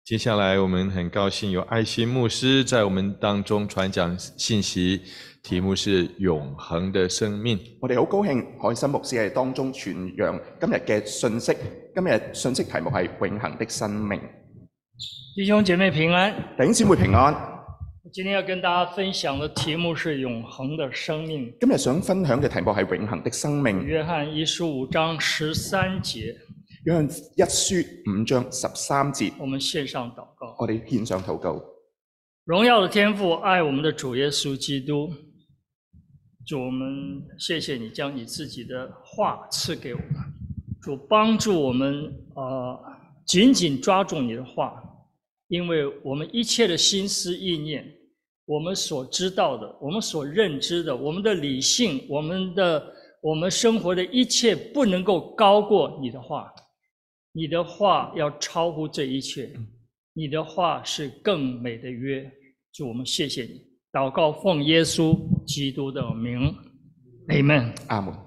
接下來，我們很高興有愛心牧師在我們當中傳講信息，題目是永恆的生命。 我哋好高興，愛心牧師喺當中傳揚今日嘅信息。今日信息題目係永恆的生命。 弟兄姐妹平安， 弟兄姊妹平安。 今天要跟大家分享的題目是永恆的生命。 今日想分享嘅題目係永恆的生命。 約翰一書5章13節。 約翰一書5章13節。 我們獻上禱告。 我哋獻上禱告。 榮耀的天父，愛我們的主耶穌基督，主，我們謝謝你將你自己的話賜給我們，主幫助我們緊緊抓住你的話，因為我們一切的心思意念，我們所知道的，我們所認知的，我們的理性，我們生活的一切不能夠高過你的話，你的話要超乎這一切，你的話是更美的約。主，我們謝謝你，禱告奉耶穌基督的名 Amen。 阿門。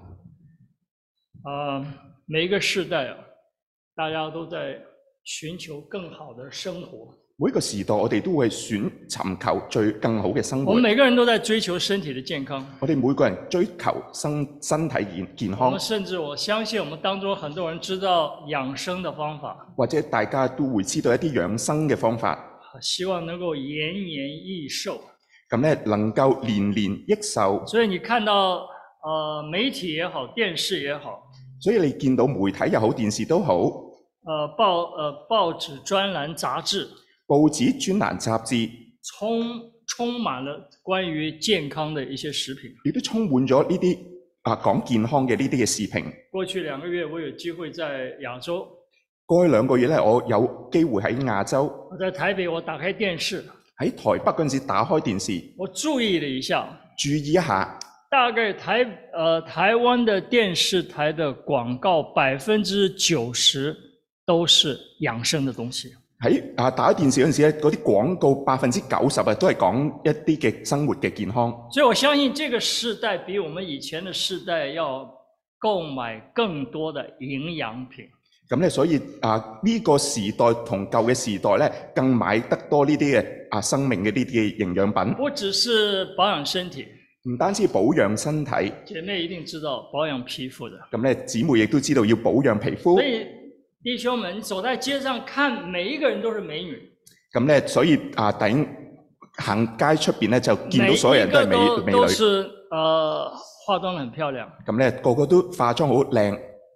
每一個世代大家都在尋求更好的生活。 每一個時代我哋都會尋求更好嘅生活。 我們每個人都在追求身體的健康。 我哋每個人追求身體健康。 我們甚至我相信我們當中很多人知道養生的方法。 或者大家都會知道一啲養生嘅方法。 希望能夠延年益壽。 咁咧能夠年年益壽。 所以你看到媒體也好，電視也好。 所以你見到媒體又好，電視都好。 報紙專欄雜誌。 報紙專欄雜誌充滿了關於健康的一些食品， 亦都充滿咗呢啲講健康嘅呢啲嘅視頻。 過去2個月，我有機會在亞洲。 過去2個月咧，我有機會喺亞洲。 我在台北，我打開電視。喺台北嗰陣時打開電視， 我注意了一下。 注意一下。 大概台灣的電視台的廣告90%都是養生的東西。喺打開電視嗰陣時咧，嗰啲廣告90%都係講一啲嘅生活嘅健康。 所以我相信這個世代比我們以前的世代要購買更多的營養品。 咁咧，所以呢個時代同舊嘅時代咧，更買得多呢啲嘅生命嘅呢啲嘅營養品。 不只是保養身體， 唔單止保養身體。 姐妹一定知道保養皮膚的。 咁咧，姊妹亦都知道要保養皮膚。 所以弟兄們走在街上看，每一個人都是美女。咁咧，所以弟兄行街出邊咧，就見到所有人都係美女。 都是化妝很漂亮。 咁咧，個個都化妝好靚。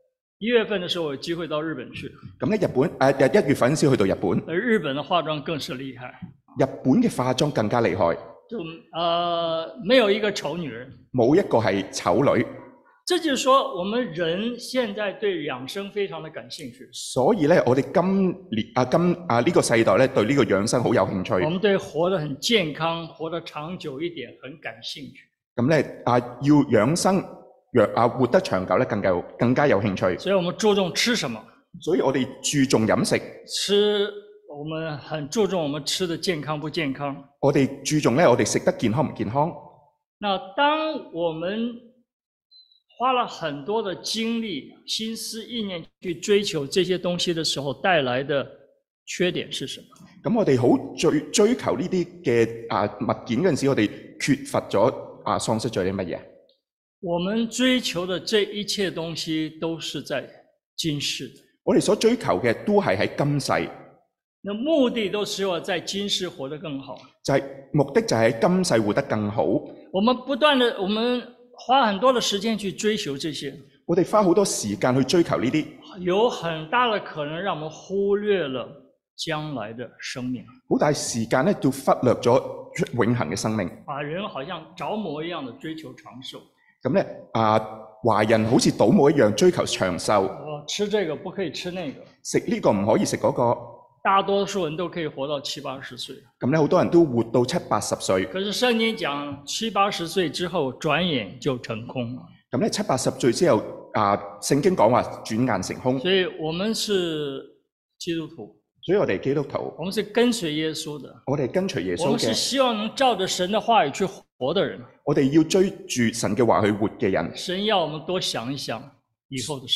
1月份的時候，我有機會到日本去。 咁咧，1月份先去到日本。 日本的化妝更是厲害。 日本嘅化妝更加厲害。 就沒有一個醜女人。 冇一個係醜女。 這就是說，我們人現在對養生非常的感興趣。 所以咧，我哋呢個世代咧，對呢個養生好有興趣。 我們對活得很健康、活得長久一點很感興趣。 咁咧，要養生，活得長久咧，更加有興趣。 所以我們注重吃什麼？ 所以我哋注重飲食。 我們很注重我們吃的健康不健康。 我哋注重咧，我哋食得健康唔健康。 那當我們花了很多的精力、心思、意念去追求這些東西的時候，帶來的缺點是什麼？ 咁我哋好追求呢啲嘅物件嗰陣時，我哋缺乏咗喪失咗啲乜嘢？ 我們追求的這一切東西都是在今世的。 我哋所追求嘅都係喺今世。 那目的都是要在今世活得更好。 目的就係喺今世活得更好。 我們花很多的時間去追求這些。 我哋花好多時間去追求呢啲。 有很大的可能讓我們忽略了將來的生命。 好大時間咧，就忽略咗永恆嘅生命。 人好像着魔一樣的追求長壽。 咁咧，華人好似倒模一樣追求長壽。 吃這個不可以吃那個。 食呢個唔可以食嗰個。 大多數人都可以活到70、80歲。 咁咧，好多人都活到70、80歲。 可是聖經講70、80歲之後，轉眼就成空了。 咁咧，70、80歲之後，聖經講話轉眼成空。 所以我們是基督徒。 所以我哋基督徒。 我們是跟隨耶穌的。 我哋跟隨耶穌嘅。 我們是希望能照着神的話語去活的人。 我哋要追住神嘅話去活嘅人。 神要我們多想一想以後的事情。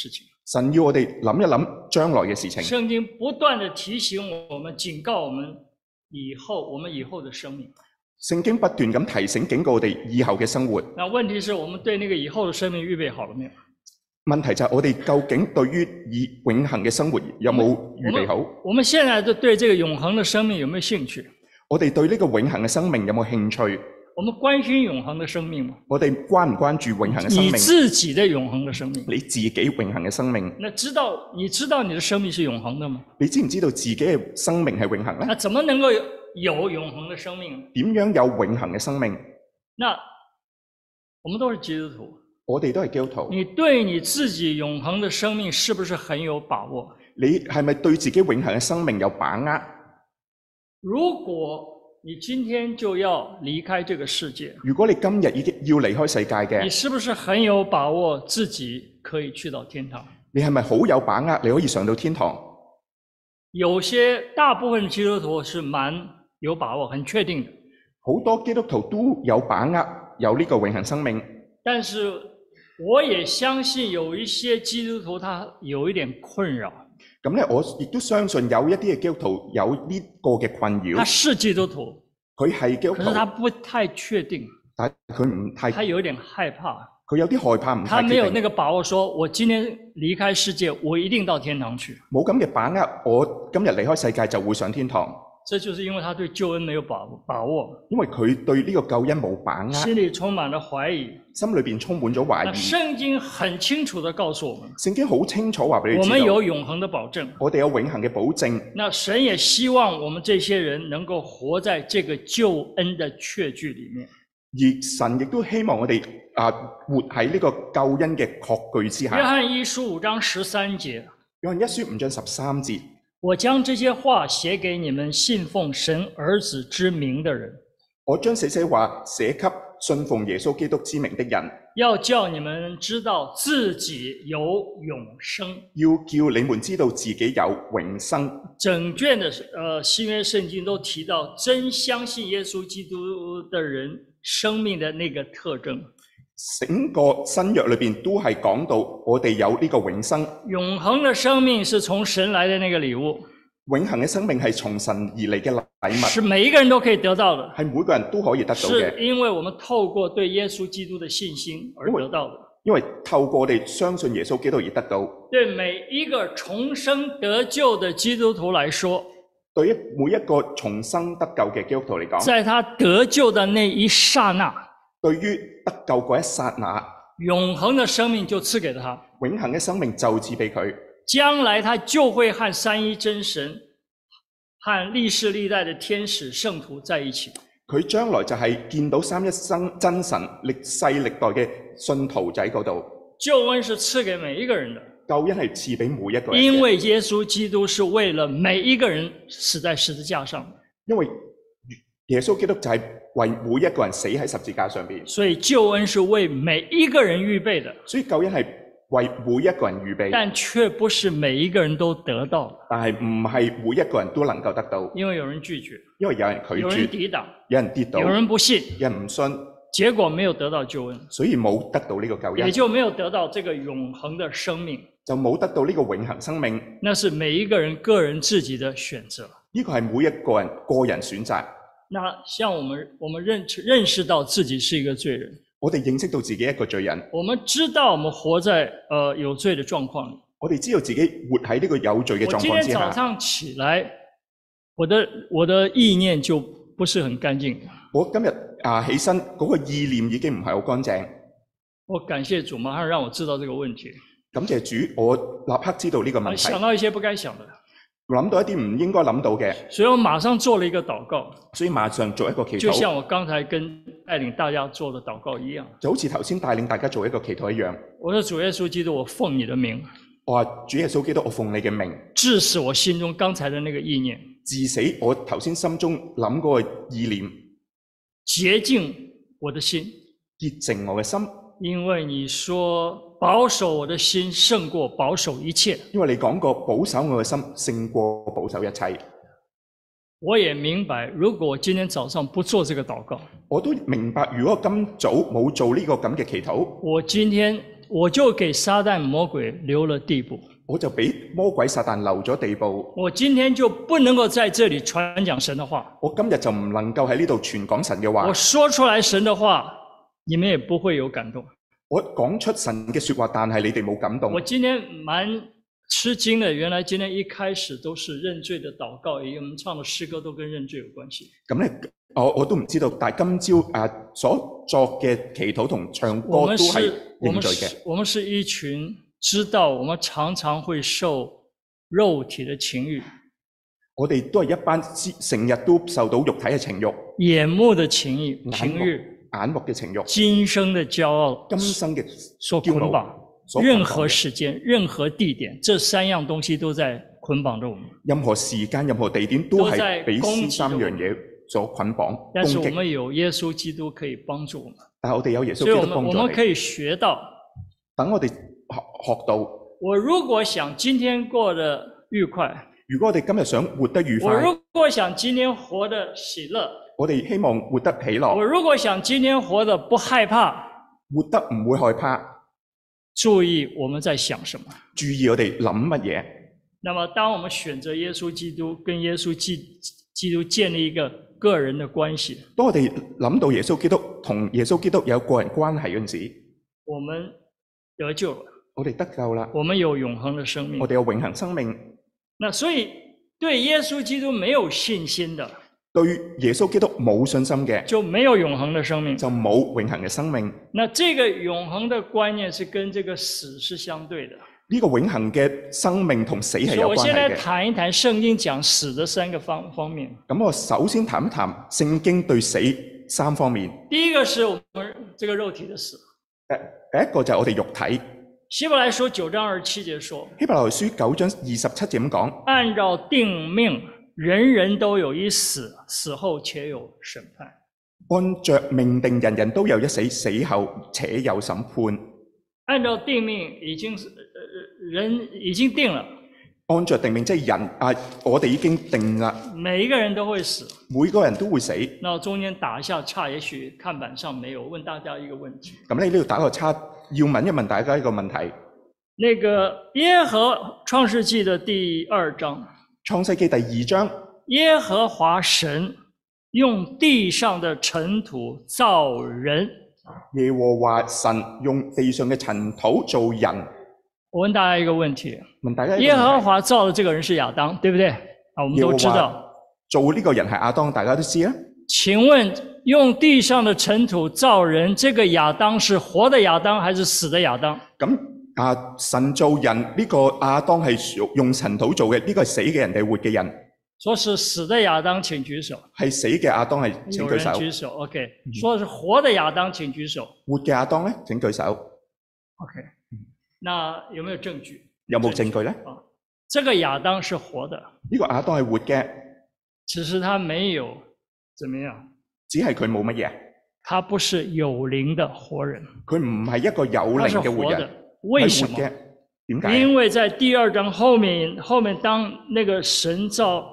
神要我哋諗一諗將來嘅事情。 聖經不斷地提醒我們、警告我們我們以後的生命。 聖經不斷咁提醒、警告我哋以後嘅生活。 那問題是我們對那個以後的生命預備好了沒有？ 問題就係我哋究竟對於永恆嘅生活有冇預備好？ 我們現在對這個永恆的生命有沒有興趣？ 我哋對呢個永恆嘅生命有冇興趣？ 我們關心永恆的生命嗎？ 我哋關唔關注永恆嘅生命？ 你自己的永恆的生命？ 你自己永恆嘅生命？ 那你知道你的生命是永恆的嗎？ 你知唔知道自己嘅生命係永恆呢？ 那怎麼能夠有永恆的生命？ 點樣有永恆嘅生命？ 那我們都是基督徒， 我哋都係基督徒。 你對你自己永恆的生命是不是很有把握？ 你係咪對自己永恆嘅生命有把握？ 如果你今天就要離開這個世界， 如果你今日已經要離開世界嘅， 你是不是很有把握自己可以去到天堂？ 你係咪好有把握你可以上到天堂？ 大部分基督徒是蠻有把握、很確定的。 好多基督徒都有把握有呢個永恆生命， 但是我也相信有一些基督徒他有一點困擾。 咁咧，我亦都相信有一啲嘅基督徒有呢個嘅困擾。 他是基督徒， 佢係基督徒， 可是他不太確定， 但佢唔太， 他有點害怕， 佢有啲害怕，唔太確定。 他沒有那個把握，說我今天離開世界，我一定到天堂去。 冇咁嘅把握，我今日離開世界就會上天堂。 這就是因為他對救恩沒有把握， 因為佢對呢個救恩冇把握， 心裏充滿了懷疑， 心裏邊充滿咗懷疑。 聖經很清楚地告訴我們， 聖經好清楚話俾你知道， 我們有永恆的保證， 我哋有永恆嘅保證。 那神也希望我們這些人能夠活在這個救恩的確據裏面， 而神亦都希望我哋活喺呢個救恩嘅確據之下。 約翰一書5章13節， 約翰一書5章13節。 我將這些話寫給你們信奉神兒子之名的人。 我將這些話寫給信奉耶穌基督之名的人， 要叫你們知道自己有永生。 要叫你們知道自己有永生。 整卷的新約聖經都提到真相信耶穌基督的人生命的那個特徵。 整個新約裏邊都係講到我哋有呢個永生。 永恆的生命是從神來的那個禮物。 永恆嘅生命係從神而嚟嘅禮物， 是每一個人都可以得到的， 係每個人都可以得到嘅。 是因為我們透過對耶穌基督的信心而得到的。 因為透過我哋相信耶穌基督而得到。 對每一個重生得救的基督徒來說， 對於每一個重生得救嘅基督徒嚟講， 在他得救的那一剎那， 對於得救嗰一剎那， 永恆的生命就賜給他， 永恆嘅生命就賜俾佢。將來他就會和三一真神、和歷世歷代的天使聖徒在一起。 佢將來就係見到三一真神歷世歷代嘅信徒仔嗰度。 救恩是賜給每一個人的， 救恩係賜俾每一個人。 因為耶穌基督是為了每一個人死在十字架上。 因為耶穌基督就係為每一個人死喺十字架上邊。 所以救恩是為每一個人預備的。 所以救恩係為每一個人預備， 但卻不是每一個人都得到。 但係唔係每一個人都能夠得到， 因為有人拒絕， 因為有人拒絕， 有人抵擋， 有人跌倒， 有人不信， 有人唔信， 結果沒有得到救恩， 所以冇得到呢個救恩， 也就沒有得到這個永恆的生命， 就冇得到呢個永恆生命。 那是每一個人個人自己的選擇， 呢個係每一個人個人選擇。 那像我們認識到自己是一個罪人。 我哋認識到自己一個罪人， 我們知道我們活在有罪的狀況裏。 我哋知道自己活喺呢個有罪嘅狀況之下。 我今天早上起來，我的意念就不是很乾淨。 我今日起身嗰個意念已經唔係好乾淨。 我感謝主，馬上讓我知道這個問題。 感謝主，我立刻知道呢個問題。 想到一些不該想的。 諗到一啲唔應該諗到嘅， 所以我馬上做了一個禱告， 所以馬上做一個祈禱， 就像我剛才跟帶領大家做的禱告一樣， 就好似頭先帶領大家做一個祈禱一樣。 我說主耶穌基督，我奉你的名， 我話主耶穌基督，我奉你嘅名， 治死我心中剛才的那個意念， 治死我頭先心中諗嗰個意念， 潔淨我的心， 潔淨我嘅心， 因為你說保守我的心勝過保守一切。 因為你講過保守我嘅心勝過保守一切。 我也明白，如果我今天早上不做這個禱告， 我都明白，如果今早冇做呢個咁嘅祈禱， 我就給撒旦魔鬼留了地步。 我就俾魔鬼撒旦留咗地步。 我今天就不能夠在這裡傳講神的話。 我今日就唔能夠喺呢度傳講神嘅話。 我說出來神的話，你們也不會有感動。 我講出神嘅說話，但係你哋冇感動。 我今天蠻吃驚的，原來今天一開始都是認罪的禱告，因為我們唱的詩歌都跟認罪有關係。 咁咧，我都唔知道，但係今朝所作嘅祈禱同唱歌都係認罪嘅。 我們是一群知道我們常常會受肉體的情慾。 我哋都係一班成日都受到肉體嘅情慾、 眼目的情慾、 眼目嘅情慾、 今生的驕傲、 今生嘅所捆綁。任何時間、任何地點，這三樣東西都在捆綁着我們。 任何時間、任何地點都係俾呢三樣嘢所捆綁。 但是我們有耶穌基督可以幫助我們。 但係我哋有耶穌基督幫助我哋。 所以我們可以學到。 等我哋學到。 我如果想今天過得愉快， 如果我哋今日想活得愉快， 我如果想今天活得喜樂， 我哋希望活得喜樂。 我如果想今天活得不害怕， 活得唔會害怕。 注意我們在想什麼， 注意我哋諗乜嘢。 那麼當我們選擇耶穌基督，跟耶穌基督建立一個個人的關係， 當我哋諗到耶穌基督同耶穌基督有個人關係嗰陣時， 我們得救了， 我哋得救啦， 我們有永恆的生命， 我哋有永恆生命。 那所以對耶穌基督沒有信心的， 對耶穌基督冇信心嘅， 就沒有永恆的生命， 就冇永恆嘅生命。 那這個永恆的觀念是跟這個死是相對的。 呢個永恆嘅生命同死係有關係嘅。 我現在談一談聖經講死的三個方面。 咁我首先談一談聖經對死三方面。 第一個是我們這個肉體的死。 第一個就係我哋肉體。 希伯來書9章27節說。 希伯來書9章27節咁講。按照定命，人人都有一死，死後且有審判。 按着命定，人人都有一死，死後且有審判。 按照定命，人已經定了。 按着定命，即係人我哋已經定啦。 每一個人都會死。 每個人都會死。 那我中間打一下岔，也許看板上沒有。問大家一個問題。 咁你呢度打個叉，要問一問大家一個問題。 那個耶和創世紀的第2章。 創世紀第2章。 耶和華神用地上的塵土造人。 耶和華神用地上嘅塵土造人。 我問大家一個問題。 問大家一個問題。 耶和華造的這個人是亞當，對不對？我們都知道。 做呢個人係亞當，大家都知啦。 請問用地上的塵土造人，這個亞當是活的亞當還是死的亞當？ 咁神造人呢個亞當係用塵土做嘅，呢個係死嘅人定活嘅人？ 說是死的亞當，請舉手。 係死嘅亞當係請舉手。 有人舉手 ，OK。說是活的亞當，請舉手。 活嘅亞當呢？請舉手。 OK。那有沒有證據？ 有冇證據呢？ 這個亞當是活的。 呢個亞當係活嘅。 只是他沒有怎麼樣？ 只係佢冇乜嘢。 他不是有靈的活人。 佢唔係一個有靈嘅活人。 為什麼？ 點解？ 因為在第2章後面當那個神造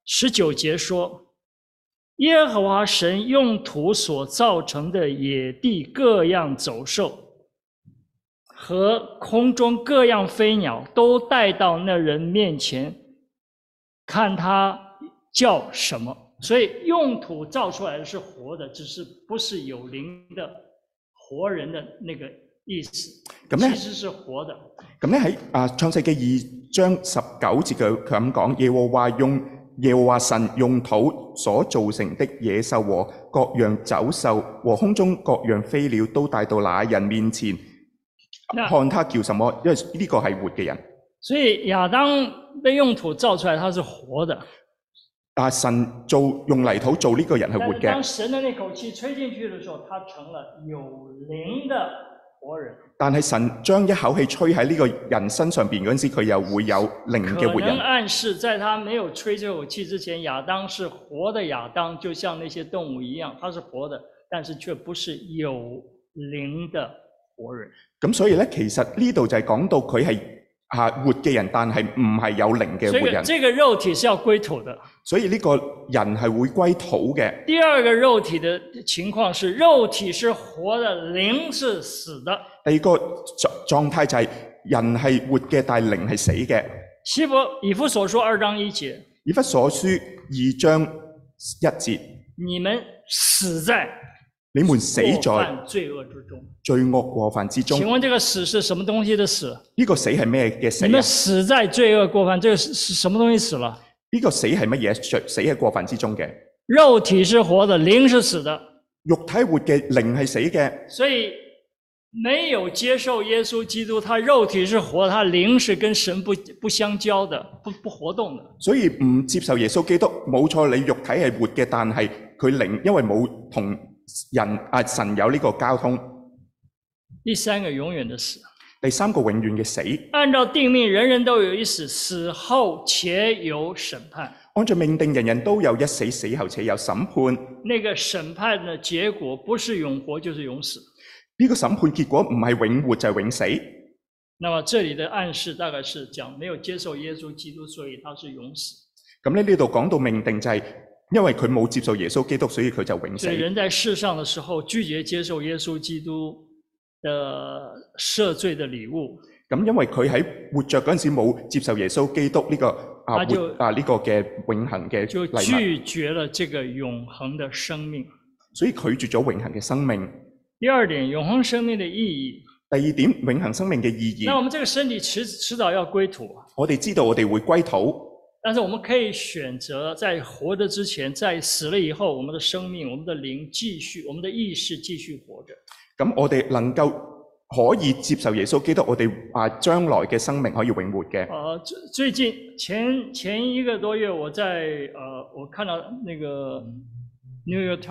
19節說，耶和華神用土所造成的野地各樣走獸和空中各樣飛鳥都帶到那人面前，看他叫什麼。所以用土造出來的是活的，只是不是有靈的活人的那個意思。其實是活的。 咁咧喺創世記2章19節佢咁講，耶和華神用土所造成的野獸和各樣走獸和空中各樣飛鳥都帶到那人面前，看他叫什麼，因為呢個係活嘅人。 所以亞當被用土造出來，他是活的。 神用泥土做呢個人係活嘅。 當神的那口氣吹進去的時候，他成了有靈的活人。但係神將一口氣吹喺呢個人身上邊嗰陣時，佢又會有靈嘅活人。 可能暗示在他沒有吹這口氣之前，亞當是活的亞當，就像那些動物一樣，他是活的，但是卻不是有靈的活人。 咁所以咧，其實呢度就係講到佢係活嘅人，但係唔係有靈嘅活人。 這個肉體是要歸土的。 所以呢個人係會歸土嘅。 第二個肉體的情況是，肉體是活的，靈是死的。 第二個狀態就係人係活嘅，但係靈係死嘅。 以弗所書2章1節， 以弗所書2章1節， 你們死在你們死在罪惡之中。 罪惡過犯之中。 請問這個死是什麼東西的死？ 呢個死係咩嘅死？ 你們死在罪惡過犯，這個是什麼東西死了？ 呢個死係乜嘢？死喺過犯之中嘅。 肉體是活的，靈是死的。 肉體活嘅，靈係死嘅。 所以沒有接受耶穌基督，他肉體是活的，他靈是跟神不相交的，不活動的。 所以唔接受耶穌基督，冇錯，你肉體係活嘅，但係佢靈因為冇同神有呢個交通。 第三個永遠的死。 第三個永遠嘅死。 按照定命，人人都有一死，死後且有審判。 按照命定，人人都有一死，死後且有審判。 那個審判的結果不是永活就是永死。 呢個審判結果唔係永活就係永死。 那麼這裡的暗示大概是講沒有接受耶穌基督，所以他是永死。 咁呢度講到命定就係因為佢冇接受耶穌基督，所以佢就永死。 所以人在世上的時候拒絕接受耶穌基督的赦罪的禮物。 咁因為佢喺活着嗰陣時冇接受耶穌基督呢個呢個嘅永恆嘅禮物， 就拒絕了這個永恆的生命， 所以拒絕咗永恆嘅生命。 第二點，永恆生命的意義。 第二點，永恆生命嘅意義。 那我們這個身體遲早要歸土。 我哋知道我哋會歸土， 但是我們可以選擇在活着之前，在死了以後，我們的生命、我們的靈繼續，我們的意識繼續活着。 咁我哋能夠可以接受耶穌基督，我哋將來嘅生命可以永活嘅。 最近前一個多月，我看到那個 New York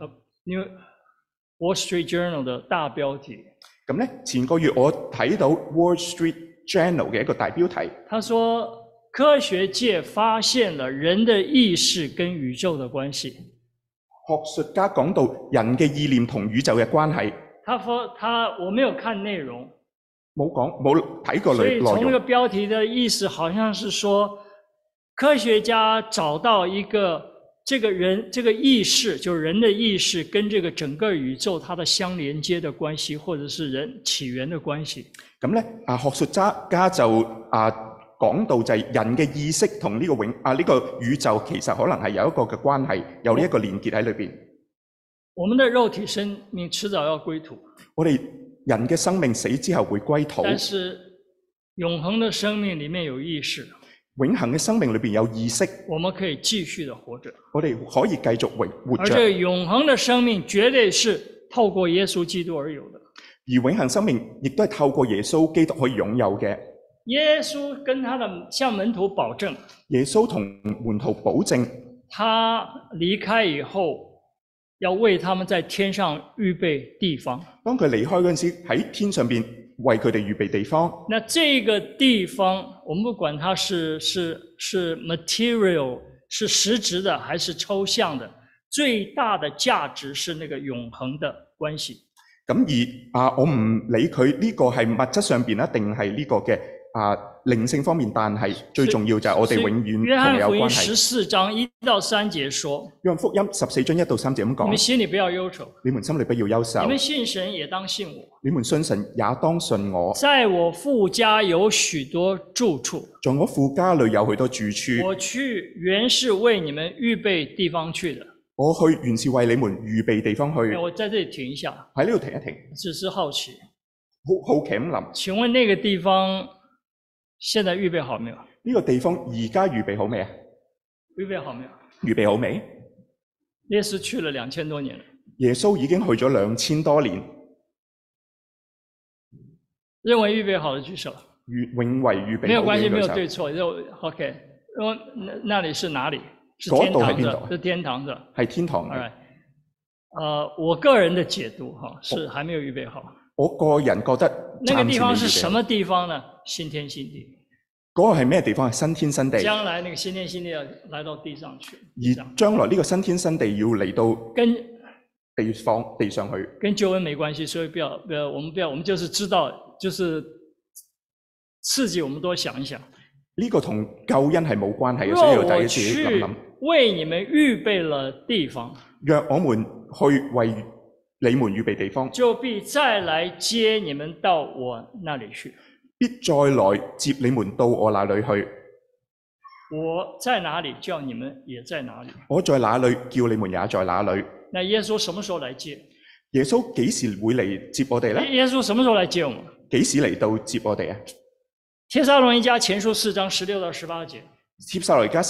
Times、Wall Street Journal 的大標題。 咁咧，前個月我睇到 Wall Street Journal 嘅一個大標題，他說科學界發現了人的意識跟宇宙的關係。 學術家講到人嘅意念同宇宙嘅關係。 他說我沒有看內容， 冇睇過內容。 所以從那個標題的意思，好像是說科學家找到一個這個意識，就是人的意識跟這個整個宇宙它的相連接的關係，或者是人起源的關係。咁咧， 學術家就講到就係人嘅意識同呢個呢個宇宙其實可能係有一個嘅關係，有呢一個連結喺裏邊。 我們的肉體生命遲早要歸土。 我哋人嘅生命死之後會歸土。 但是永恆的生命裏面有意識。 永恆嘅生命裏邊有意識。 我們可以繼續的活着。 我哋可以繼續活着。 而這個永恆的生命絕對是透過耶穌基督而有的。 而永恆生命亦都係透過耶穌基督可以擁有嘅。 耶穌跟他的向門徒保證。 耶穌同門徒保證， 他離開以後，要為他們在天上預備地方。 當佢離開嗰陣時，喺天上邊為佢哋預備地方。 那這個地方，我們不管它是 material， 是實質的還是抽象的，最大的價值是那個永恆的關係。 咁而我唔理佢呢個係物質上邊一定係呢個嘅靈性方面，但係最重要就係我哋永遠同有關係。約翰福音 14章1到3節說， 約翰福音14章1到3節咁講， 你們心裡不要憂愁， 你們心裡不要憂愁。 你們信神也當信我， 你們信神也當信我。在我父家有許多住處， 在我父家裡有許多住處。我去原是為你們預備地方去的。 我去原是為你們預備地方去。 我在這裡停一下， 喺呢度停一停。 只是好奇， 好奇咁諗。請問那個地方現在預備好沒有？ 呢個地方而家預備好未啊？ 預備好沒有？ 預備好未？ 耶穌去了2000多年了。 耶穌已經去咗2000多年。 認為預備好的舉手。 認為預備好的舉手。 沒有關係，沒有對錯，就 OK。那裡是哪裡？是天堂是吧？是天堂是吧？ 係天堂。 Alright，我個人的解讀是還沒有預備好。 我個人覺得那個地方是什麼地方呢？新天新地。 嗰個係咩地方？係新天新地。 將來那個新天新地要來到地上去。 而將來呢個新天新地要嚟到跟地上去。 跟救恩沒關係，所以我們就是知道，就是刺激我們多想一想。 呢個同救恩係冇關係嘅，所以要大家自己諗諗。 為你們預備了地方。 若我們去為你們預備地方， 就必再來接你們到我那裏去。 必再來接你們到我那裏去。 我在哪裏，叫你們也在哪裏。 我在哪裏，叫你們也在哪裏。 那耶穌什麼時候來接？ 耶穌幾時會嚟接我哋呢？ 耶穌什麼時候來接我們？ 幾時嚟到接我哋啊？ 帖撒羅尼迦前書4章16到18節。 帖撒羅尼迦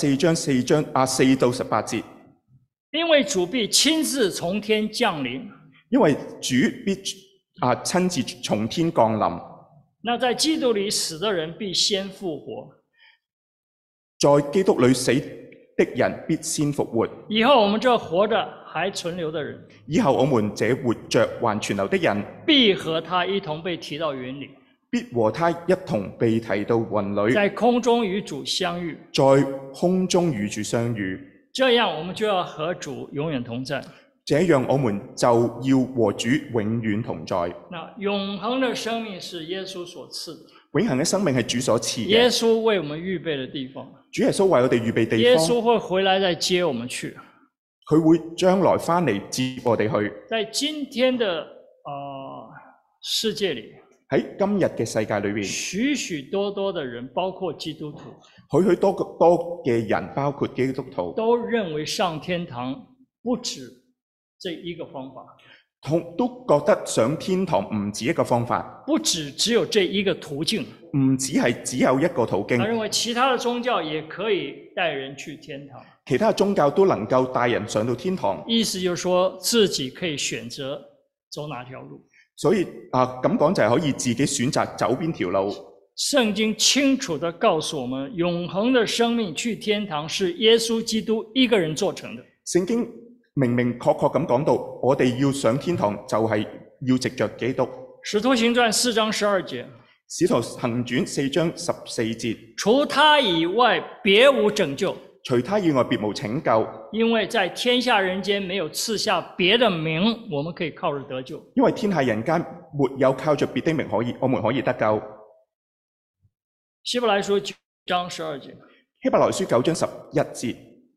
4到18節。 因為主必親自從天降臨。 因為主必親自從天降臨。 那在基督裏死的人必先復活。 在基督裏死的人必先復活。 以後我們這活着還存留的人， 以後我們這活着還存留的人， 必和他一同被提到雲裏。 必和他一同被提到雲裏。 在空中與主相遇。 在空中與主相遇。 這樣我們就要和主永遠同在。 這樣我們就要和主永遠同在。 那永恆的生命是耶穌所賜的。 永恆嘅生命係主所賜嘅。 耶穌為我們預備的地方。 主耶穌為我哋預備地方。 耶穌會回來再接我們去。 佢會將來返嚟接我哋去。 在今天的世界裏， 喺今日嘅世界裏邊， 許許多多的人，包括基督徒， 許許多嘅人，包括基督徒， 都認為上天堂不止這一個方法， 都覺得上天堂唔止一個方法， 不只有這一個途徑， 唔止係只有一個途徑。 他認為其他的宗教也可以帶人去天堂， 其他宗教都能夠帶人上到天堂。 意思就是說自己可以選擇走哪條路。 所以咁講就係可以自己選擇走邊條路。 聖經清楚地告訴我們，永恆的生命去天堂是耶穌基督一個人做成的。 聖經明明確確咁講到，我哋要上天堂就係要藉着基督。 使徒行傳4章12節。 使徒行傳4章14節。 除他以外，別無拯救。 除他以外，別無拯救。 因為在天下人間沒有賜下別的名，我們可以靠着得救。 因為天下人間沒有靠着別的名我們可以得救。 希伯來書9章12節。 希伯來書9章11節。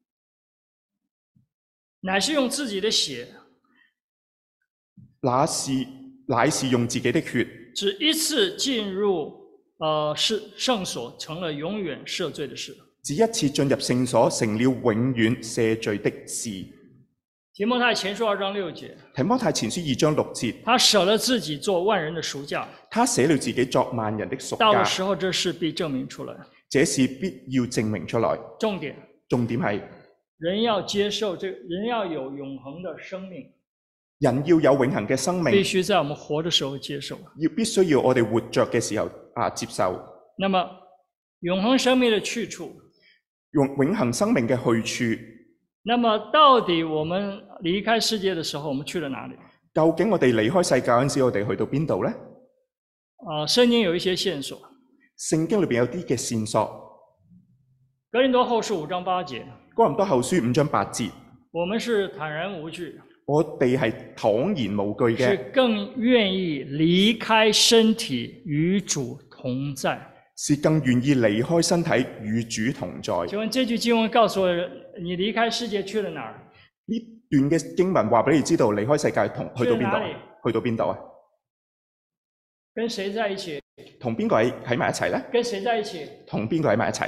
乃是用自己的血， 乃是用自己的血， 只一次進入聖所，成了永遠赦罪的事。 只一次進入聖所，成了永遠赦罪的事。 提摩太前書2章6節。 提摩太前書2章6節。 他捨了自己做萬人的贖價。 他捨了自己作萬人的贖價。 到了時候，這事必證明出來。 這事必要證明出來。 重點係人要接受人要有永恆的生命。 人要有永恆嘅生命， 必須在我們活的時候接受。 必須要我哋活着嘅時候接受。 那麼永恆生命的去處， 永恆生命嘅去處。 那麼到底我們離開世界的時候，我們去了哪裡？ 究竟我哋離開世界嗰陣時，我哋去到邊度呢？ 聖經有一些線索。 聖經裏邊有啲嘅線索。 哥林多後書5章8節。 哥林多後書5章8節。 我們是坦然無懼。 我哋係坦然無懼嘅。 是更願意離開身體與主同在。 是更願意離開身體與主同在。 請問這句經文告訴我，你離開世界去了哪兒？ 呢段嘅經文話俾你知道，離開世界去到邊度？去到邊度啊？ 跟誰在一起？ 同邊個喺埋一齊呢？ 跟誰在一起？ 同邊個喺埋一齊？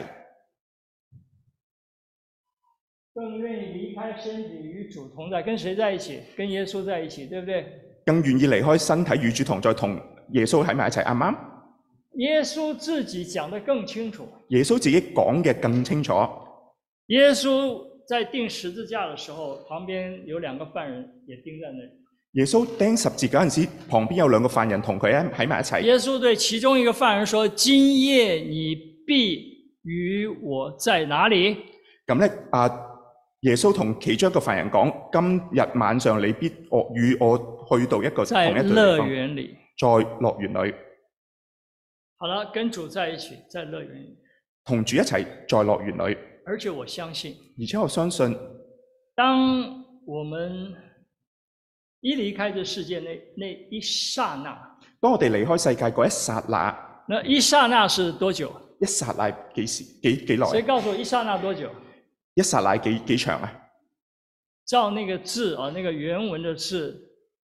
更願意離開身體與主同在，跟誰在一起？跟耶穌在一起，對不對？ 更願意離開身體與主同在，同耶穌喺埋一齊，啱唔啱？ 耶穌自己講得更清楚。 耶穌自己講嘅更清楚。 耶穌在釘十字架的時候，旁邊有2個犯人也釘在那裡。 耶穌釘十字架嗰陣時，旁邊有2個犯人同佢喺埋一齊。 耶穌對其中一個犯人說：今夜你必與我在哪裡？咁咧耶穌同其中一個犯人講：今日晚上你必與我去到一個同一個地方。在樂園裡。在樂園裡。 好了，跟主在一起，在樂園裡。 同主一齊在樂園裡。 而且我相信。 而且我相信， 當我們一離開這世界那一剎那。 當我哋離開世界嗰一剎那。 那一剎那是多久？ 一剎那幾耐？ 誰告訴我一剎那多久？ 一剎那幾長啊？ 照那個字啊，那個原文的字，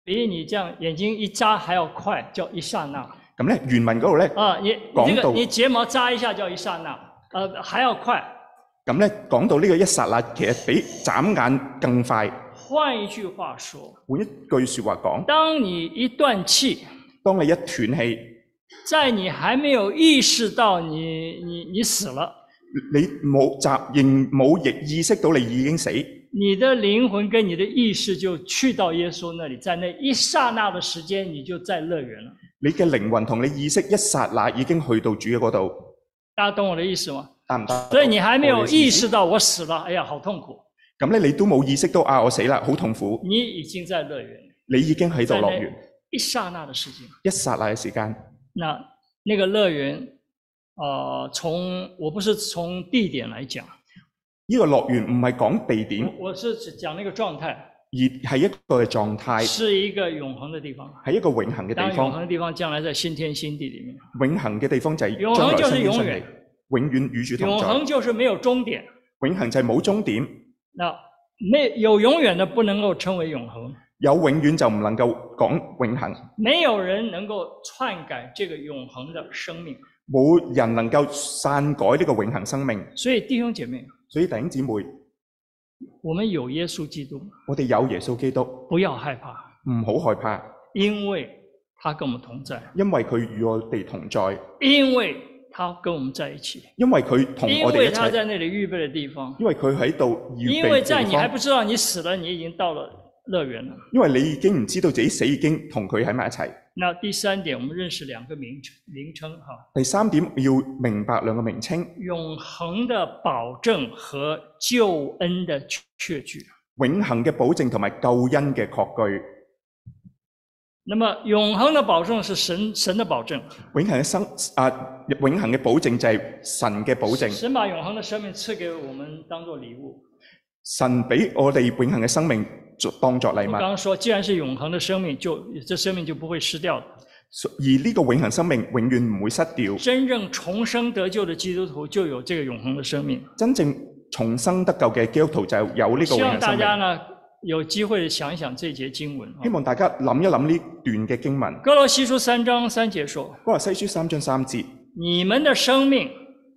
比你這樣眼睛一眨還要快，叫一剎那。 咁咧原文嗰度咧講到你睫毛眨一下叫一剎那，還要快。 咁咧講到呢個一剎那，其實比眨眼更快。 換一句話說， 換一句説話講， 當你一斷氣， 當你一斷氣， 在你還沒有意識到你死了， 你冇意識到你已經死， 你的靈魂跟你的意識就去到耶穌那裡，在那一剎那的時間，你就在樂園了。 你嘅靈魂同你意識一剎那已經去到主嘅嗰度。 大家懂我的意思嗎？ 得唔得？ 所以你還沒有意識到我死了，哎呀，好痛苦。 咁咧，你都冇意識到我死啦，好痛苦。 你已經在樂園， 你已經喺度樂園。 一剎那的時間， 一剎那嘅時間。 那個樂園，我不是從地點來講。 呢個樂園唔係講地點， 我是講那個狀態。 而係一個嘅狀態， 是一個永恆的地方， 係一個永恆嘅地方。 永恆的地方將來在新天新地裡面。 永恆嘅地方就係永恆就是永遠， 永遠與主同在。 永恆就是沒有終點， 永恆就係冇終點。 有永遠的不能夠稱為永恆， 有永遠就唔能夠講永恆。 沒有人能夠篡改這個永恆的生命， 冇人能夠篡改呢個永恆生命。 所以弟兄姐妹， 弟兄姊妹。 我們有耶穌基督， 我哋有耶穌基督， 不要害怕， 唔好害怕， 因為他跟我們同在， 因為佢與我哋同在， 因為他跟我們在一起， 因為佢同我哋一齊， 因為他在那裡預備的地方， 因為佢喺度預備地方， 因為在你還不知道你死了，你已經到了樂園了， 因為你已經唔知道自己死已經同佢喺埋一齊。 那第三點，我們認識兩個名稱哈。 第三點要明白兩個名稱： 永恆的保證和救恩的確據。 永恆嘅保證同埋救恩嘅確據。 那麼永恆的保證是神的保證。 永恆嘅保證就係神嘅保證。 神把永恆的生命賜給我們當作禮物。 神俾我哋永恆嘅生命當作禮物。 我剛剛說，既然是永恆的生命，這生命就不會失掉的。 而呢個永恆生命永遠唔會失掉。 真正重生得救的基督徒就有這個永恆的生命。 真正重生得救嘅基督徒就有呢個永恆生命。希望大家呢有機會想一想這節經文。 希望大家諗一諗呢段嘅經文。 歌羅西書3章3節說： 歌羅西書3章3節， 你們的生命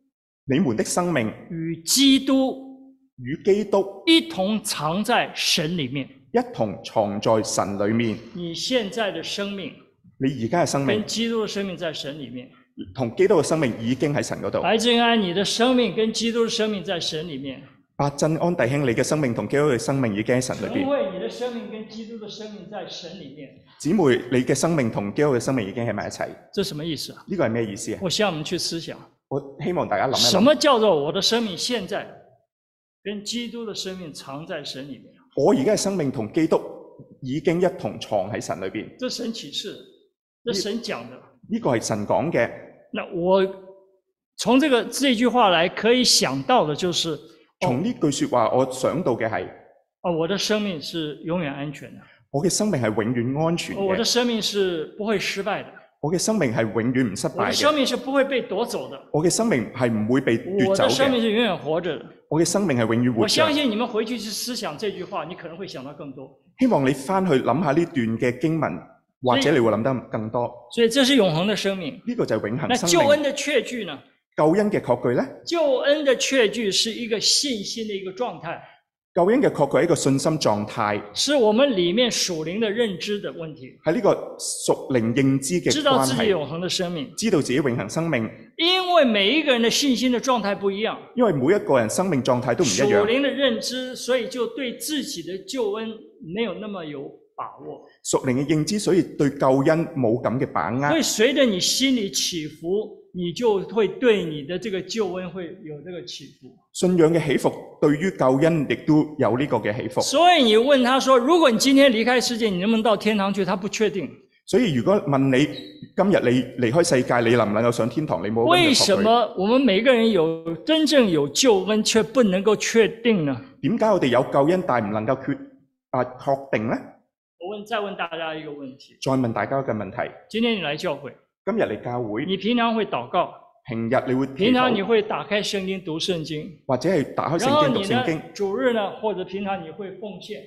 與基督一同藏在神裡面。 一同藏在神裡面。 你現在的生命， 你而家嘅生命， 跟基督的生命在神裡面。 同基督嘅生命已經喺神嗰度。 白正安，你的生命跟基督的生命在神裡面。 白正安弟兄，你嘅生命同基督嘅生命已經喺神裏邊。 陳慧，你的生命跟基督的生命在神裡面。 姊妹，你嘅生命同基督嘅生命已經喺埋一齊。 這什麼意思啊？ 呢個係咩意思啊？ 我希望我們去思想。 我希望大家諗一諗。 什麼叫做我的生命現在跟基督的生命藏在神裡面？ 我而家嘅生命同基督已經一同藏喺神裏邊。 這神啟示，這神講的。 呢個係神講嘅。 那我從這句話來可以想到的就是， 從呢句說話我想到嘅係， 我的生命是永遠安全的。 我嘅生命係永遠安全嘅。 我的生命是不會失敗的。 我嘅生命係永遠唔失敗嘅。 我的生命是不會被奪走的。 我嘅生命係唔會被奪走嘅。 我的生命是永遠活着的。 我嘅生命係永遠活着。 我相信你們回去去思想這句話，你可能會想到更多。 希望你翻去諗下呢段嘅經文，或者你會諗得更多。 所以這是永恆的生命。 呢個就係永恆生命。 那救恩的確據呢？ 救恩嘅確據呢？救恩的確據是一個信心的一個狀態。 救恩嘅確據係一個信心狀態， 是我們裡面屬靈的認知的問題。 係呢個屬靈認知嘅關係。知道自己永恆的生命， 知道自己永恆生命。 因為每一個人的信心的狀態不一樣。 因為每一個人生命狀態都唔一樣。 屬靈的認知，所以就對自己的救恩沒有那麼有把握。 屬靈嘅認知，所以對救恩冇咁嘅把握。 會隨着你心裡起伏，你就會對你的這個救恩會有這個起伏。 信仰嘅起伏，對於救恩亦都有呢個嘅起伏。 所以你問他說，如果你今天離開世界，你能不能到天堂去？他不確定。所以如果問你今日你離開世界，你能唔能夠上天堂？你冇。 為什麼我們每個人真正有救恩，卻不能夠確定呢？ 點解我哋有救恩，但唔能夠確定呢？ 我再問大家一個問題。 再問大家一個問題。 今天你來教會。 今日嚟教會。 你平常會禱告。 平日你會。 平常你會打開聖經讀聖經。 或者係打開聖經讀聖經。 然後你呢，主日呢，或者平常你會奉獻。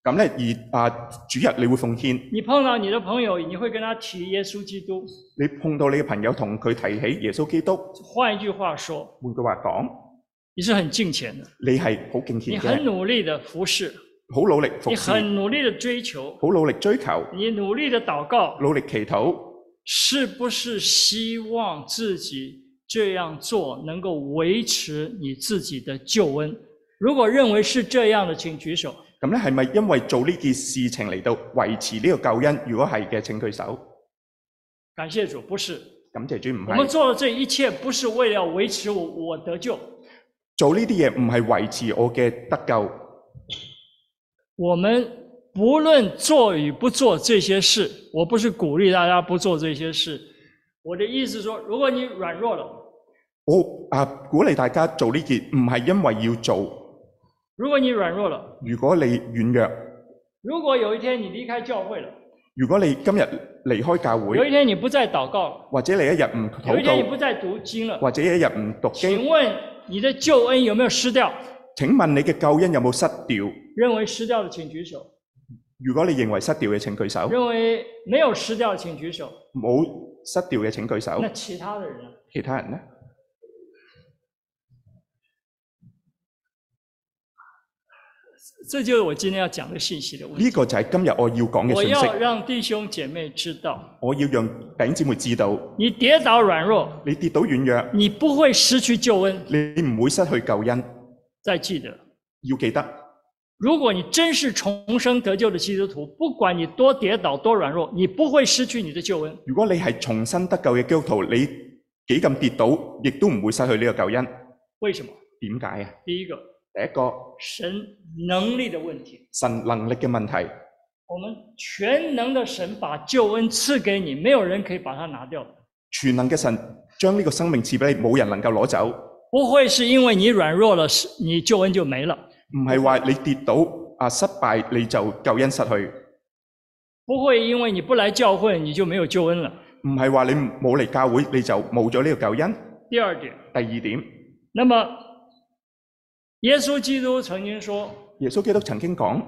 咁咧主日你會奉獻， 你碰到你的朋友，你會跟他提耶穌基督。 你碰到你嘅朋友同佢提起耶穌基督， 換一句話說， 換句話講， 你是很敬虔的， 你係好敬虔你嘅， 很努力的服侍， 好努力服你侍， 很努力的追求， 好努力追求， 你努力的禱告， 努力祈禱， 是不是希望自己這樣做能夠維持你自己的救恩？如果認為是這樣的，請舉手。 咁咧係咪因為做呢件事情嚟到維持呢個救恩？如果係嘅，請舉手。 感謝主，不是。 感謝主，唔我們係。 做的這一切不是為了維持我得救。 做呢啲嘢唔係維持我嘅得救。 我們不論做與不做這些事，我不是鼓勵大家不做這些事。我的意思說，如果你軟弱了， 我鼓勵大家做呢件，唔係因為要做。 如果你軟弱了， 如果你軟弱， 如果有一天你離開教會了， 如果你今日離開教會， 有一天你不再禱告了， 或者你一日唔有一天你禱告， 不再讀經了， 或者一日唔讀經， 請問你的救恩有沒有失掉？ 請問你嘅救恩有冇失掉？ 認為失掉的請舉手。 如果你認為失掉嘅，請舉手。 認為沒有失掉的請舉手。 冇失掉嘅請舉手。 那其他的人呢？ 其他人呢？ 這就是我今天要講的信息的問題。 呢個就係今日我要講嘅信息。 我要讓弟兄姐妹知道。 我要讓弟兄姊妹知道。 你跌倒軟弱， 你跌倒軟弱， 你不會失去救恩。 你唔會失去救恩。 再記得， 要記得， 如果你真是重生得救的基督徒，不管你多跌倒多軟弱，你不會失去你的救恩。 如果你係重生得救嘅基督徒，你幾咁跌倒，亦都唔會失去呢個救恩。 為什麼？ 點解啊？ 第一個，神能力的問題。 神能力嘅問題。 我們全能的神把救恩賜給你，沒有人可以把它拿掉。 全能嘅神將呢個生命賜俾你，冇人能夠攞走。 不會是因為你軟弱了，你救恩就沒了。 唔係話你跌倒失敗你就救恩失去。 不會因為你不來教會你就沒有救恩了。 唔係話你冇嚟教會你就冇咗呢個救恩。 第二點。 第二點。 那麼耶穌基督曾經說。 耶穌基督曾經講。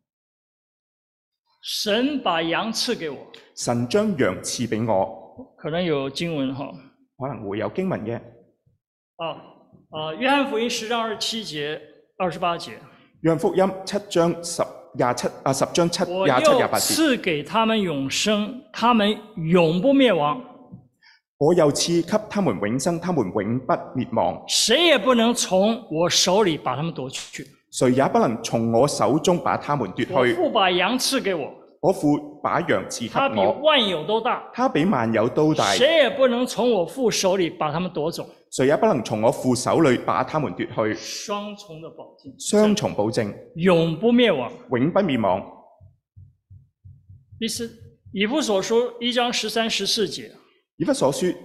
神把羊賜給我。 神將羊賜俾我。 可能有經文哈。 可能會有經文嘅。 約翰福音10章27節、28節。 約翰福音7章10章7、27、28節。 我又賜給他們永生，他們永不滅亡。 我又賜給他們永生，他們永不滅亡。 誰也不能從我手裏把他們奪去。 誰也不能從我手中把他們奪去。 我父把羊賜給我。 我父把羊賜給我。 他比萬有都大。 他比萬有都大。 誰也不能從我父手裏把他們奪走。 誰也不能從我父手裏把他們奪去。 雙重的保證。 雙重保證。 永不滅亡。 永不滅亡。 第四，以弗所書1章13、14節。 以弗所書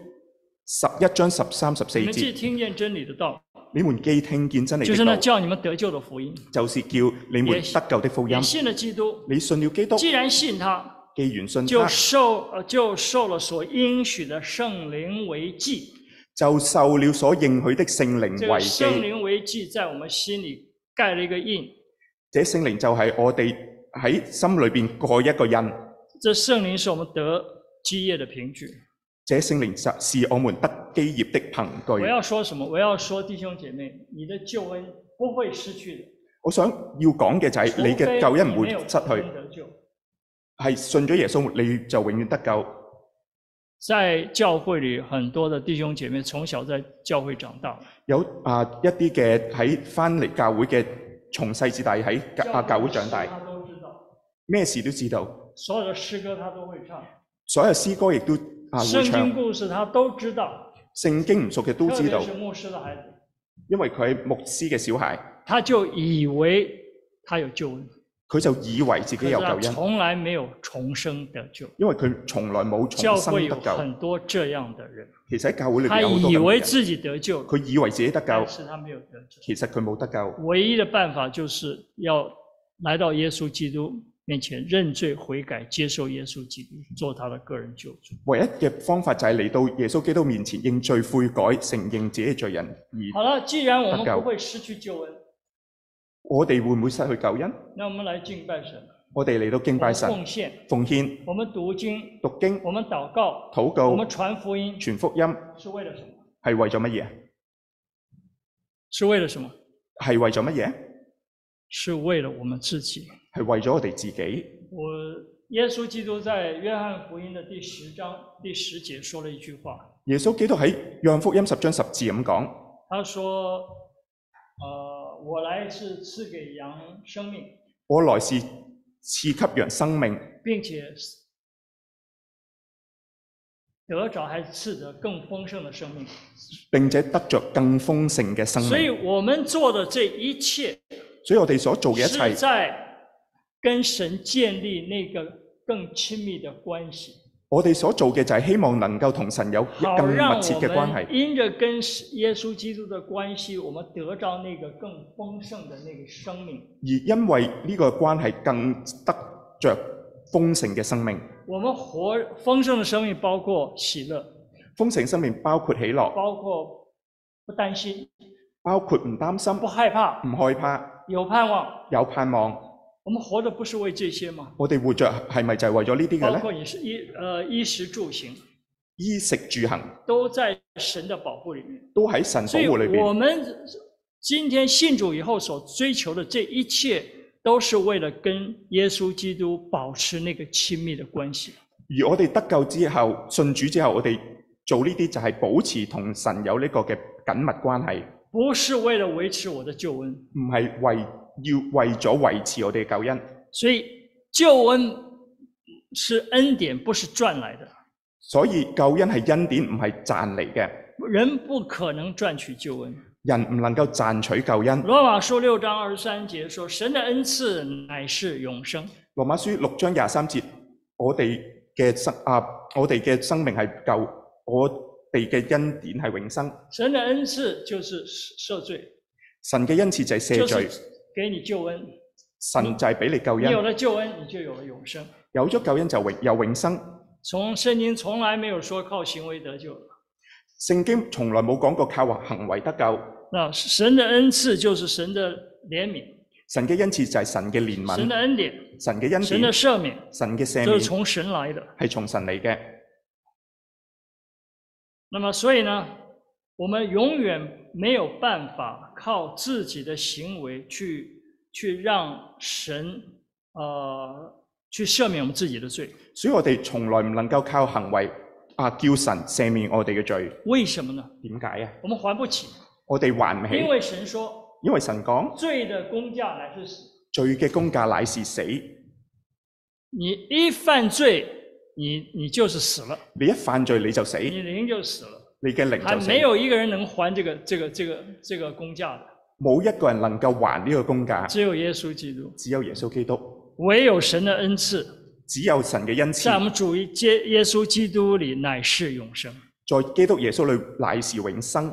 11章13、14節。 你們既聽見真理的道。 你們既聽見真理的道。 就是那叫你們得救的福音。 就是叫你們得救的福音。 你信了基督。 你信了基督。 既然信他。 既然信他。 就受了所應許的聖靈為記。 就受了所應許的聖靈為記。 聖靈為記在我們心裏蓋了一個印。 這聖靈就係我哋喺心裏邊蓋一個印。 這聖靈是我們得基業的憑據。 這聖靈是我們得基業的憑據。 我要說什麼？我要說弟兄姐妹，你的救恩不會失去的。 我想要講嘅就係你嘅救恩唔會失去。係信咗耶穌，你就永遠得救。 在教會裏，很多的弟兄姐妹從小在教會長大。 有一啲嘅喺返嚟教會嘅，從細至大喺教會長大。咩事都知道。 所有的詩歌他都會唱。 所有詩歌亦都會唱。 聖經故事他都知道。 聖經唔熟嘅都知道。 特別是牧師的孩子。 因為佢係牧師嘅小孩。 他就以為他有救恩。佢就以為自己有救恩。 從來沒有重生得救。 因為佢從來冇重生得救。 教會有很多這樣的人。 其實喺教會裏面有好多咁嘅人。 他以為自己得救。 佢以為自己得救。 但是他沒有得救。 其實佢冇得救。 唯一的辦法就是要來到耶穌基督面前認罪悔改，接受耶穌基督做他的個人救主。 唯一嘅方法就係嚟到耶穌基督面前認罪悔改，承認自己嘅罪人而。 好了，既然我們不會失去救恩， 我哋會唔會失去救恩？ 那我們來敬拜神， 我哋嚟到敬拜神、 奉獻、 奉獻、 我們讀經、 讀經、 我們禱告、 禱告、 我們傳福音， 傳福音， 是為了什麼？ 係為咗乜嘢？ 是為了什麼？ 係為咗乜嘢？ 是為了我們自己。 係為咗我哋自己。 耶穌基督在約翰福音的第10章第10節說了一句話。 耶穌基督喺約翰福音10章10節咁講， 他說：我來是賜給羊生命。 我來是賜給羊生命， 並且得着還賜得更豐盛的生命， 並且得着更豐盛嘅生命。 所以我們做的這一切， 所以我哋所做嘅一切， 是在跟神建立那個更親密的關係。 我哋所做嘅就係希望能夠同神有更密切嘅關係。 因着跟耶穌基督的關係，我們得着那個更豐盛的那個生命。 而因為呢個關係，更得着豐盛嘅生命。 我們活豐盛的生命包括喜樂， 豐盛生命包括喜樂， 包括不擔心， 包括唔擔心， 不害怕， 唔害怕， 有盼望， 有盼望。 我們活的不是為這些嗎？ 我哋活着係咪就係為咗呢啲嘅咧？ 包括你是衣食住行， 衣食住行都在神的保護裏面， 都喺神保護裏邊。 所以我們今天信主以後所追求的這一切，都是為了跟耶穌基督保持那個親密的關係。 而我哋得救之後，信主之後，我哋做呢啲就係保持同神有呢個嘅緊密關係。 不是為了維持我的救恩， 唔係要為咗維持我哋嘅救恩。 所以救恩是恩典，不是賺來的。 所以救恩係恩典，唔係賺嚟嘅。 人不可能賺取救恩， 人唔能夠賺取救恩。 羅馬書6章23節說：神的恩賜乃是永生。 羅馬書6章23節，我哋嘅生命係救，我哋嘅恩典係永生。 神的恩賜就是赦罪， 神嘅恩賜就係赦罪， 就是給你救恩。 神就係俾你救恩。 你有了救恩，你就有了永生。 有咗救恩就有永生。 聖經從來沒有說靠行為得救。 聖經從來冇講過靠行為得救。 那神的恩賜就是神的憐憫。 神嘅恩賜就係神嘅憐憫。 神的恩典。 神嘅恩典。 神的赦免。 神嘅赦免。 就是從神來的。 係從神嚟嘅。 那麼所以呢，我們永遠沒有辦法靠自己的行為去讓神去赦免我們自己的罪。 所以我哋從來唔能夠靠行為叫神赦免我哋嘅罪。 為什麼呢？ 點解啊？ 我們還不起。 我哋還唔起。 因為神說。 因為神講。 罪的工價乃是死。 罪嘅工價乃是死。 你一犯罪，你就是死了。 你一犯罪你就死。 你靈就死了。 你嘅靈就死。 還沒有一個人能還這個工價的。冇一個人能夠還呢個工價。 只有耶穌基督。 只有耶穌基督。 唯有神的恩賜。 只有神嘅恩賜。 在我們主耶穌基督裏乃是永生。 在基督耶穌裏乃是永生。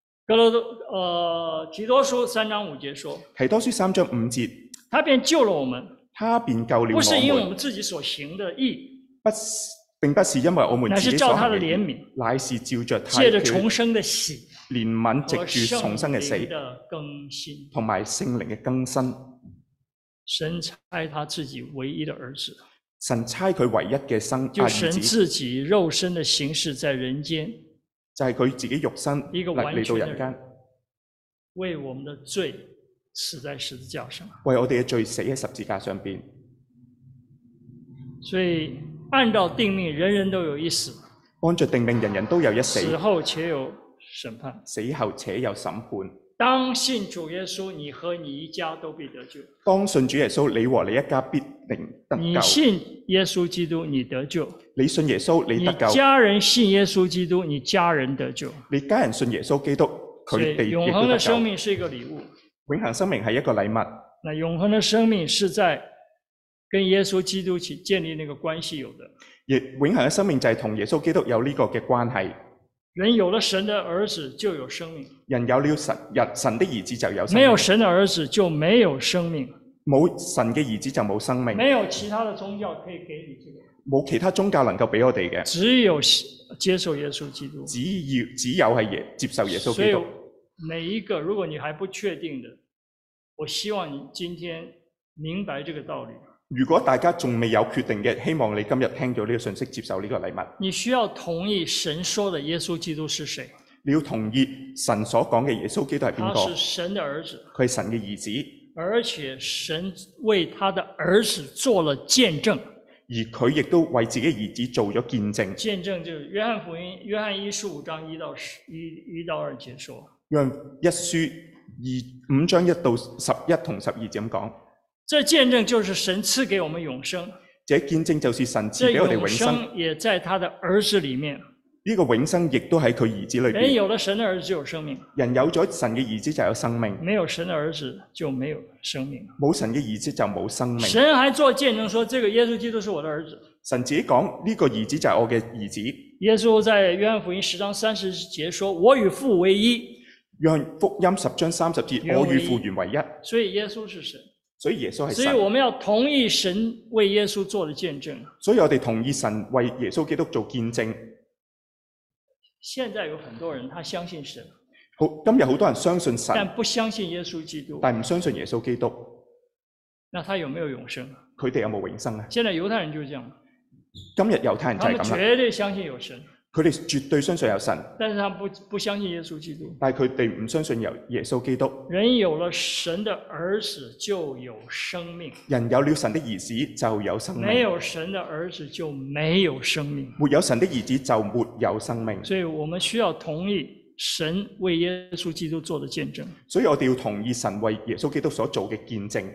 提多書3章5節說。 提多書3章5節。 他便救了我們。 他便救了我們。 不是因為我們自己所行的義。 並不是因為我們自己所行的義。 乃是照他的憐憫。 乃是照着他借着重生的喜。 憐憫藉住重生嘅死。同埋聖靈嘅更新。 神差他自己唯一的兒子。 神差佢唯一嘅兒子。 就神自己肉身的形式在人間。 就係佢自己肉身嚟到人間。 為我們的罪死在十字架上。 為我哋嘅罪死喺十字架上邊。 所以按照定命，人人都有一死。 按照定命，人人都有一死。 死後且有審判。 死後且有審判。 當信主耶穌，你和你一家都必得救。 當信主耶穌，你和你一家必定得救。 你信耶穌基督，你得救。 你信耶穌，你得救。 你家人信耶穌基督，你家人得救。 你家人信耶穌基督，佢哋亦都得救。 永恆的生命是一個禮物。 永恆生命係一個禮物。 那永恆的生命是在跟耶穌基督起建立那個關係有的。 亦永恆嘅生命就係同耶穌基督有呢個嘅關係。 人有了神的兒子就有生命。 人有了神的兒子就有生命。 沒有神的兒子就沒有生命。 冇神嘅兒子就冇生命。 沒有其他的宗教可以給你這個。 冇其他宗教能夠俾我哋嘅。 只有接受耶穌基督。 只有係接受耶穌基督。 所以每一個，如果你還不確定的， 我希望你今天明白這個道理。 如果大家仲未有決定嘅，希望你今日聽咗呢個信息，接受呢個禮物。 你需要同意神說的耶穌基督是誰？ 你要同意神所講嘅耶穌基督係邊個？ 他是神的兒子， 佢係神嘅兒子， 而且神為他的兒子做了見證。 而佢亦都為自己兒子做咗見證。 見證就是約翰福音約翰15章1到2節說。 約翰一書5章1到11同12節咁講。 這見證就是神賜給我們永生。 這見證就是神賜俾我哋永生。 永生也在他的兒子裡面。 呢個永生亦都喺佢兒子裏邊。 人有了神的兒子就有生命。 人有咗神嘅兒子就有生命。 沒有神的兒子就沒有生命。 冇神嘅兒子就冇生命。 神還做見證說，這個耶穌基督是我的兒子。 神自己講呢個兒子就係我嘅兒子。 耶穌在約翰福音10章30節說：我與父為一。 約翰福音10章30節，我與父原為一。 所以耶穌是神。 所以耶穌係神。 所以我們要同意神為耶穌做的見證。 所以我哋同意神為耶穌基督做見證。 現在有很多人，他相信神。 今日好多人相信神， 但不相信耶穌基督。 但唔相信耶穌基督。 那他有沒有永生？ 佢哋有冇永生啊？ 現在猶太人就是這樣。 今日猶太人就係咁啦。 他們絕對相信有神。 佢哋絕對相信有神， 但是他們不相信耶穌基督。 但係佢哋唔相信有耶穌基督。 人有了神的兒子就有生命。 人有了神的兒子就有生命。 沒有神的兒子就沒有生命。 沒有神的兒子就沒有生命。 所以我們需要同意神為耶穌基督做的見證。 所以我哋要同意神為耶穌基督所做嘅見證。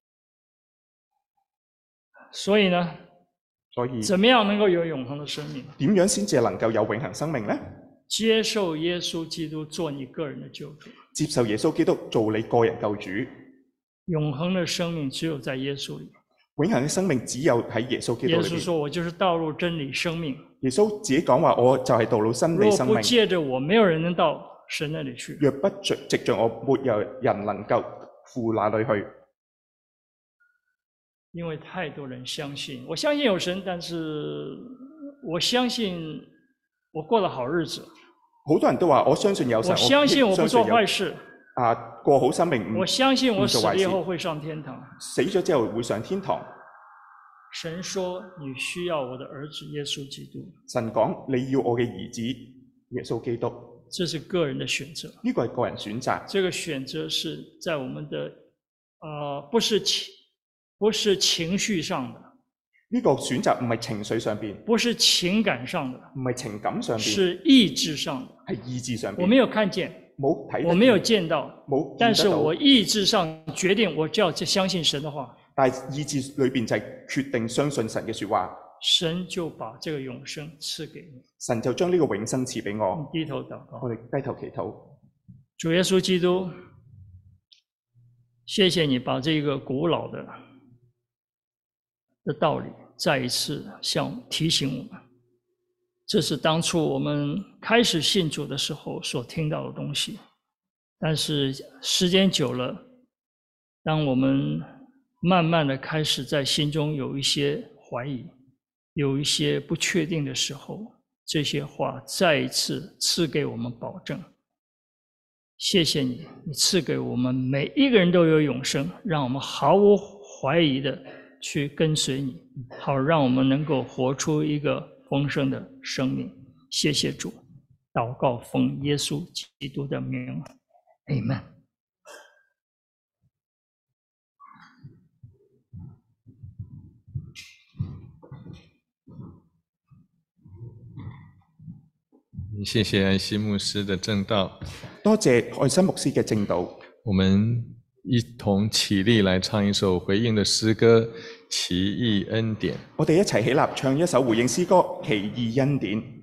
所以呢？怎麼樣能夠有永恆的生命？ 點樣先至能夠有永恆生命呢？ 接受耶穌基督做你個人的救主。 接受耶穌基督做你個人救主。 永恆的生命只有在耶穌裏。 永恆嘅生命只有喺耶穌基督裏邊。 耶穌說：我就是道路、真理、生命。 耶穌自己講話：我就係道路、真理、生命。 若不借着我，沒有人能到神那裏去。 若不藉着我，沒有人能夠父那裏去。 因為太多人相信，我相信有神，但是我相信我過了好日子。 好多人都話我相信有神， 我相信我不做壞事。 過好生命。 我相信我死了以後會上天堂。 死咗之後會上天堂。 神說你需要我的兒子耶穌基督。 神講你要我嘅兒子耶穌基督。 這是個人的選擇。 呢個係個人選擇。 這個選擇是在我們的不是情緒上的， 呢個選擇唔係情緒上邊， 不是情感上的， 唔係情感上邊， 是意志上的， 係意志上邊。 我沒有看見， 冇睇， 我沒有見到， 冇， 但是我意志上決定我就要相信神的話。 但係意志裏邊就係決定相信神嘅說話， 神就把這個永生賜給你， 神就將呢個永生賜俾我。 低頭禱告， 我哋低頭祈禱。 主耶穌基督，謝謝你把這個古老的道理再一次提醒我們，這是當初我們開始信主的時候所聽到的東西，但是時間久了，當我們慢慢的開始在心中有一些懷疑，有一些不確定的時候，這些話再一次賜給我們保證。謝謝你，你賜給我們每一個人都有永生，讓我們毫無懷疑的去跟隨你，好讓我們能夠活出一個豐盛的生命。謝謝主，禱告奉耶穌基督的名，阿們。 謝謝愛心牧師的證道， 多謝愛心牧師嘅證道。 我們一同起立來唱一首回應的詩歌《奇異恩典》。 我哋一齊起立唱一首回應詩歌《奇異恩典》。